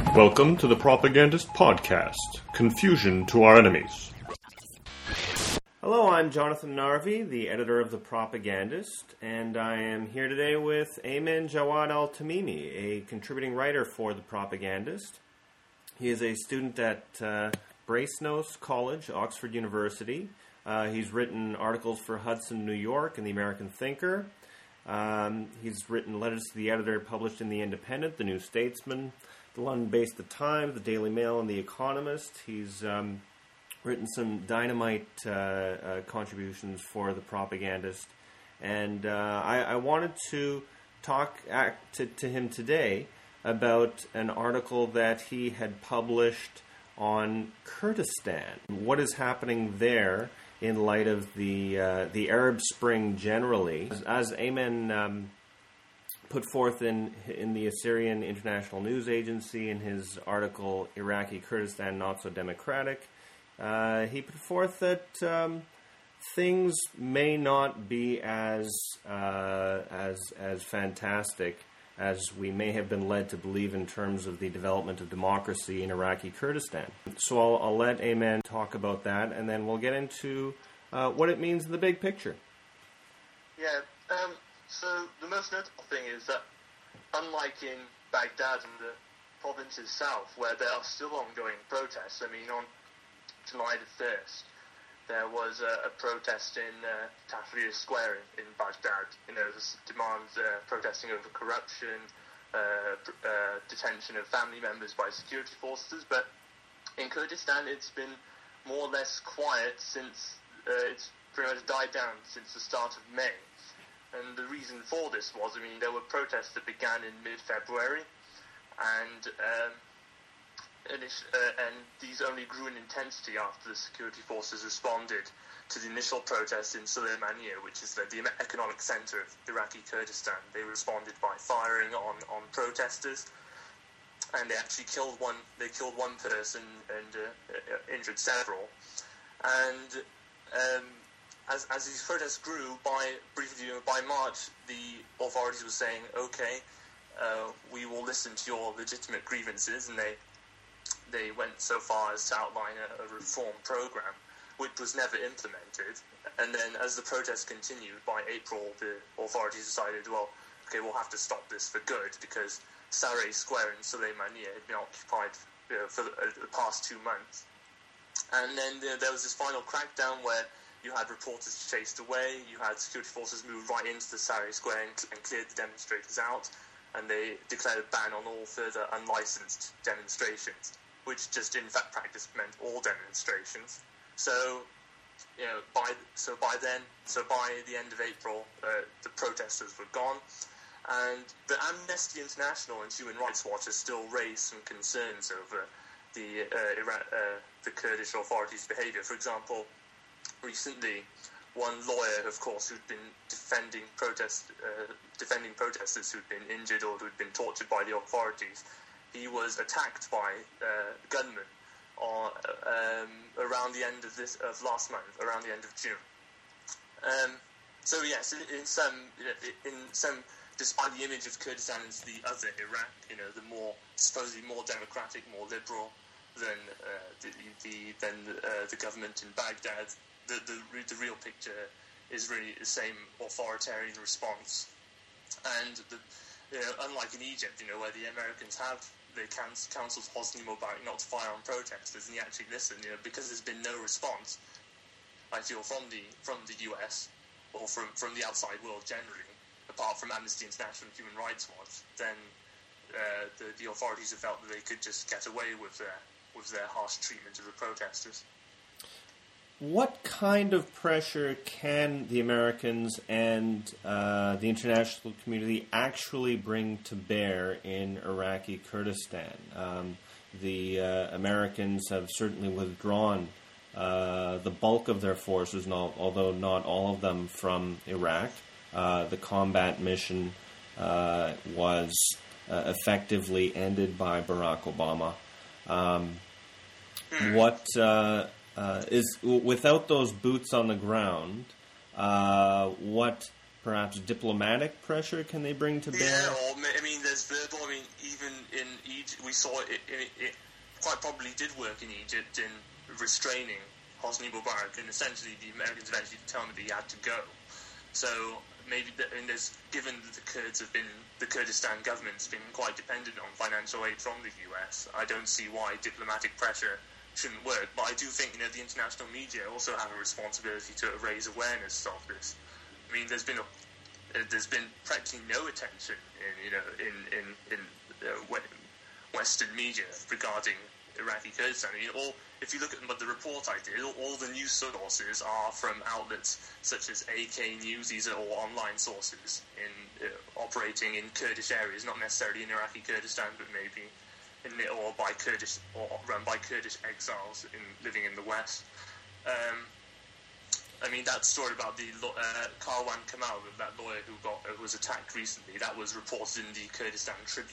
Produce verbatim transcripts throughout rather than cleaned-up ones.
Welcome to the Propagandist Podcast, Confusion to Our Enemies. Hello, I'm Jonathan Narvi, the editor of The Propagandist, and I am here today with Ayman Jawad Al-Tamimi, a contributing writer for The Propagandist. He is a student at uh, Brasenose College, Oxford University. Uh, he's written articles for Hudson, New York, and The American Thinker. Um, he's written letters to the editor published in The Independent, The New Statesman, the London-based The Times, The Daily Mail, and The Economist. He's um, written some dynamite uh, uh, contributions for The Propagandist. And uh, I, I wanted to talk act to, to him today about an article that he had published on Kurdistan. What is happening there in light of the uh, the Arab Spring generally? As, as Ayman um, put forth in in the Assyrian International News Agency in his article, Iraqi Kurdistan Not So Democratic, uh, he put forth that um, things may not be as uh, as as fantastic as we may have been led to believe in terms of the development of democracy in Iraqi Kurdistan. So I'll, I'll let Ayman talk about that, and then we'll get into uh, what it means in the big picture. Yeah, um, so the most notable thing is that, unlike in Baghdad and the provinces south, where there are still ongoing protests, I mean, on July the first, there was a, a protest in uh, Tahrir Square in, in Baghdad. You know, this demands uh, protesting over corruption, uh, pr- uh, detention of family members by security forces. But in Kurdistan, it's been more or less quiet since uh, it's pretty much died down since the start of May. And the reason for this was, I mean, there were protests that began in mid-February, and um, And, uh, and these only grew in intensity after the security forces responded to the initial protests in Sulaymaniyah, which is the, the economic center of Iraqi Kurdistan. They responded by firing on, on protesters, and they actually killed one. They killed one person and uh, injured several. And um, as as these protests grew, by briefly by March, the authorities were saying, "Okay, uh, we will listen to your legitimate grievances," and they. They went so far as to outline a, a reform program, which was never implemented. And then as the protests continued, by April, the authorities decided, well, okay, we'll have to stop this for good, because Sareh Square in Sulaymaniyah had been occupied you know, for the, uh, the past two months. And then uh, there was this final crackdown where you had reporters chased away, you had security forces move right into the Sareh Square and, and cleared the demonstrators out, and they declared a ban on all further unlicensed demonstrations, which just in fact practice meant all demonstrations. So, you know, by so by then, so by the end of April, uh, the protesters were gone, and the Amnesty International and Human Rights Watch has still raised some concerns over the uh, Ira- uh, the Kurdish authorities' behaviour. For example, recently, one lawyer, of course, who'd been defending protest uh, defending protesters who'd been injured or who'd been tortured by the authorities. He was attacked by uh, gunmen on, um, around the end of this of last month, around the end of June. Um, so yes, in, in some, in some, despite the image of Kurdistan as the other Iraq, you know, the more supposedly more democratic, more liberal than uh, the, the than uh, the government in Baghdad, the, the the real picture is really the same authoritarian response, and the, you know, unlike in Egypt, you know, where the Americans have they counseled Hosni Mubarak not to fire on protesters, and he actually listened. You know, because there's been no response, I feel, from the from the U S or from, from the outside world generally, apart from Amnesty International and Human Rights Watch, then uh, the the authorities have felt that they could just get away with their with their harsh treatment of the protesters. What kind of pressure can the Americans and uh, the international community actually bring to bear in Iraqi Kurdistan? Um, the uh, Americans have certainly withdrawn uh, the bulk of their forces, not, although not all of them, from Iraq. Uh, the combat mission uh, was uh, effectively ended by Barack Obama. Um, what... Uh, Uh, is without those boots on the ground, uh, what perhaps diplomatic pressure can they bring to bear? Yeah, or I mean, there's verbal. I mean, even in Egypt, we saw it, it, it quite probably did work in Egypt in restraining Hosni Mubarak, and essentially the Americans eventually determined that he had to go. So maybe, the, and there's, given that the Kurds have been, the Kurdistan government's been quite dependent on financial aid from the U S, I don't see why diplomatic pressure shouldn't work. But I do think, you know, the international media also have a responsibility to raise awareness of this. I mean, there's been a, uh, there's been practically no attention in, you know, in in in uh, Western media regarding Iraqi Kurdistan. I mean, all if you look at the report I did, all, all the news sources are from outlets such as A K News. These are all online sources in uh, operating in Kurdish areas, not necessarily in Iraqi Kurdistan, but maybe in the, or by Kurdish or run by Kurdish exiles in living in the West. Um, I mean, that story about the uh, Karwan Kamal, that lawyer who got uh, was attacked recently, that was reported in the Kurdistan Tribune.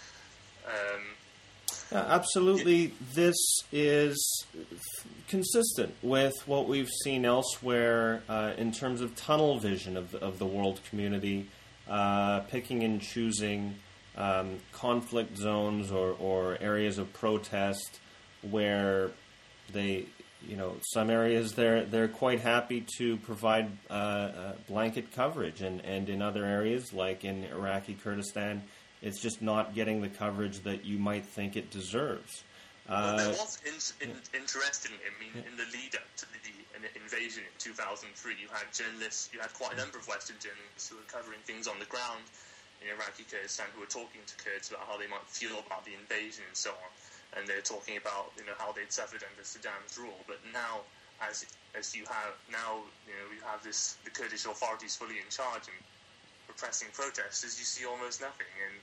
Um, Uh, absolutely, yeah. This is consistent with what we've seen elsewhere uh, in terms of tunnel vision of, of the world community, uh, picking and choosing um, conflict zones or, or areas of protest where they, you know, some areas they're they're quite happy to provide uh, uh, blanket coverage, and, and in other areas like in Iraqi Kurdistan, it's just not getting the coverage that you might think it deserves. Uh, well, there was, in, in, yeah. interestingly, I mean, yeah. in the lead-up to the, the invasion in two thousand three, you had journalists, you had quite a number of Western journalists who were covering things on the ground in Iraqi Kurdistan who were talking to Kurds about how they might feel about the invasion and so on. And they're talking about, you know, how they'd suffered under Saddam's rule. But now, as as you have, now, you know, you have this, the Kurdish authorities fully in charge and repressing protesters, you see almost nothing. And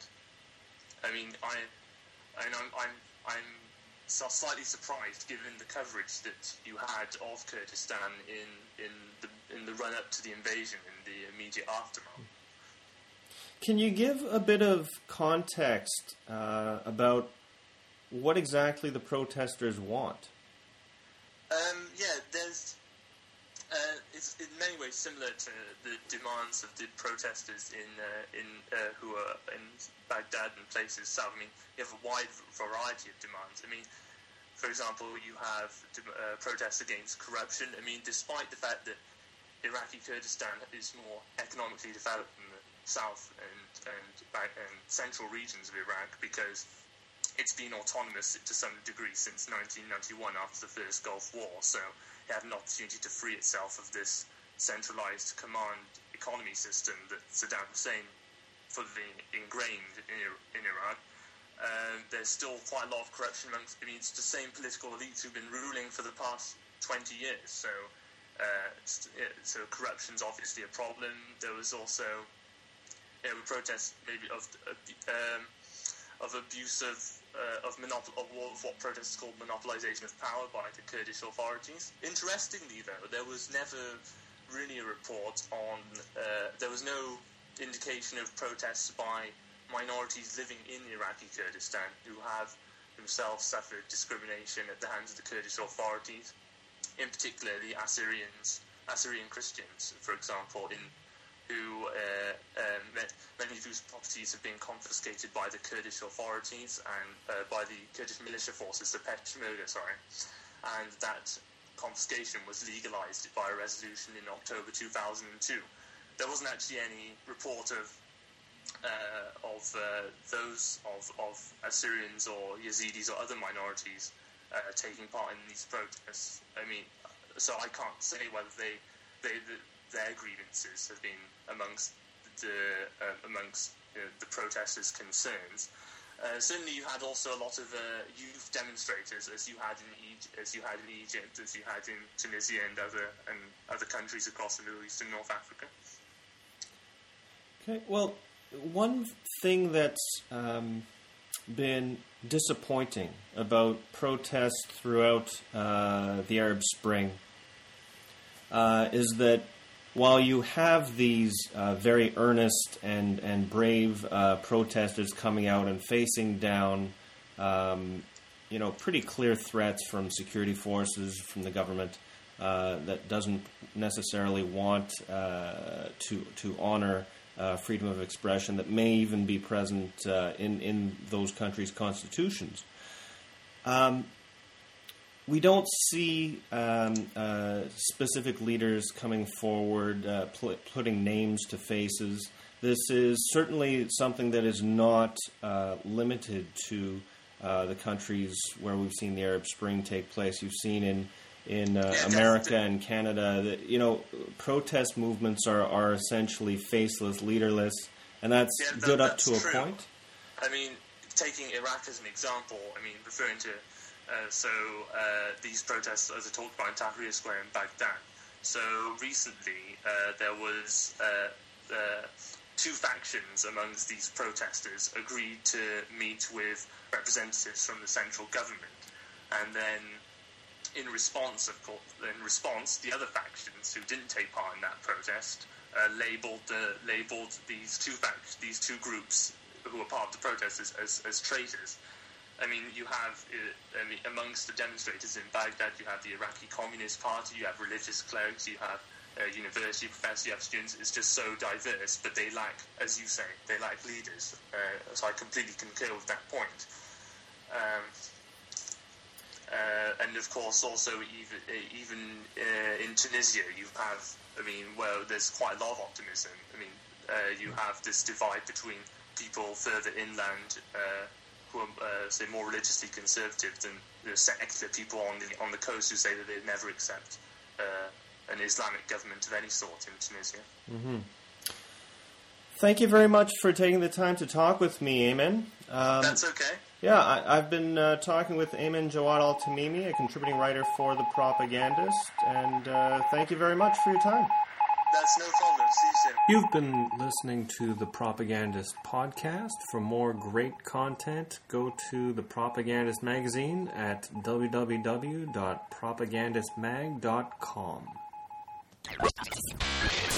I mean, I, and I'm, I'm, I'm slightly surprised given the coverage that you had of Kurdistan in in the in the run up to the invasion and the immediate aftermath. Can you give a bit of context uh, about what exactly the protesters want? Um, yeah, there's. Uh, it's in many ways similar to the demands of the protesters in uh, in uh, who are in Baghdad and places south. I mean, you have a wide variety of demands. I mean, for example, you have uh, protests against corruption. I mean, despite the fact that Iraqi Kurdistan is more economically developed than the south and and, and central regions of Iraq, because it's been autonomous to some degree since nineteen ninety-one after the first Gulf War. So it had an opportunity to free itself of this centralized command economy system that Saddam Hussein fully ingrained in, in Iraq. Uh, there's still quite a lot of corruption amongst, I mean, it's the same political elites who've been ruling for the past twenty years. So, uh, so corruption's obviously a problem. There was also, you know, protests maybe of um, of abuse of uh, of, monop- of what protests called monopolization of power by the Kurdish authorities. Interestingly, though, there was never really a report on. Uh, there was no indication of protests by minorities living in Iraqi Kurdistan who have themselves suffered discrimination at the hands of the Kurdish authorities. In particular, the Assyrians, Assyrian Christians, for example, in who uh, um, many of whose properties have been confiscated by the Kurdish authorities and uh, by the Kurdish militia forces, the Peshmerga, sorry, and that confiscation was legalized by a resolution in October two thousand two. There wasn't actually any report of uh, of uh, those of, of Assyrians or Yazidis or other minorities uh, taking part in these protests. I mean, so I can't say whether they they. The, their grievances have been amongst the uh, amongst you know, the protesters' concerns. Uh, certainly, you had also a lot of uh, youth demonstrators, as you had in Egypt, as you had in Egypt, as you had in Tunisia and other and other countries across the Middle East and North Africa. Okay, well, one thing that's um, been disappointing about protests throughout uh, the Arab Spring uh, is that while you have these uh, very earnest and, and brave uh, protesters coming out and facing down, um, you know, pretty clear threats from security forces, from the government, uh, that doesn't necessarily want uh, to to honor uh, freedom of expression, that may even be present uh, in in those countries' constitutions. Um, we don't see um, uh, specific leaders coming forward, uh, pl- putting names to faces. This is certainly something that is not uh, limited to uh, the countries where we've seen the Arab Spring take place. You've seen in in uh, America and Canada that, you know, protest movements are, are essentially faceless, leaderless, and that's yeah, that, good up that's to a true. point. I mean, taking Iraq as an example, I mean, referring to uh, so uh, these protests, as I talked about in Tahrir Square in Baghdad. So recently, uh, there was uh, uh, two factions amongst these protesters agreed to meet with representatives from the central government, and then in response, of course, in response, the other factions who didn't take part in that protest uh, labeled the labeled these two fact these two groups who were part of the protest as, as, as traitors. I mean, you have uh, I mean, amongst the demonstrators in Baghdad, you have the Iraqi Communist Party, you have religious clerics, you have uh, university professors, you have students. It's just so diverse, but they lack, as you say, they lack leaders. Uh, so I completely concur with that point. Um, Uh, and of course, also even even uh, in Tunisia, you have, I mean, well, there's quite a lot of optimism. I mean, uh, you have this divide between people further inland uh, who are, uh, say, more religiously conservative than the secular people on the on the coast who say that they'd never accept uh, an Islamic government of any sort in Tunisia. Mm-hmm. Thank you very much for taking the time to talk with me, Ayman. Um, That's okay. Yeah, I, I've been uh, talking with Ayman Jawad Al-Tamimi, a contributing writer for The Propagandist, and uh, thank you very much for your time. That's no problem. See you soon. You've been listening to The Propagandist podcast. For more great content, go to The Propagandist magazine at w w w dot propagandist mag dot com.